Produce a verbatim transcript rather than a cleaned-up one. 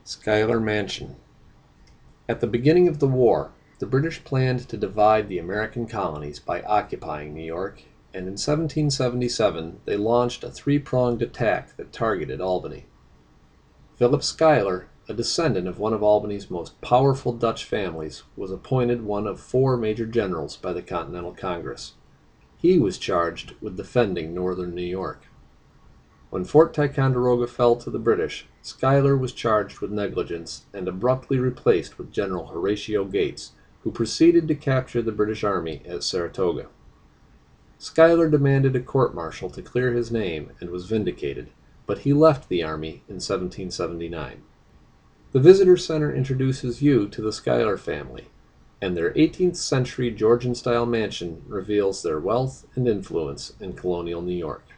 Schuyler Mansion. At the beginning of the war, the British planned to divide the American colonies by occupying New York, and in seventeen seventy-seven they launched a three-pronged attack that targeted Albany. Philip Schuyler, a descendant of one of Albany's most powerful Dutch families, was appointed one of four major generals by the Continental Congress. He was charged with defending northern New York. When Fort Ticonderoga fell to the British, Schuyler was charged with negligence and abruptly replaced with General Horatio Gates, who proceeded to capture the British army at Saratoga. Schuyler demanded a court-martial to clear his name and was vindicated, but he left the army in seventeen seventy-nine. The Visitor Center introduces you to the Schuyler family, and their eighteenth century Georgian-style mansion reveals their wealth and influence in colonial New York.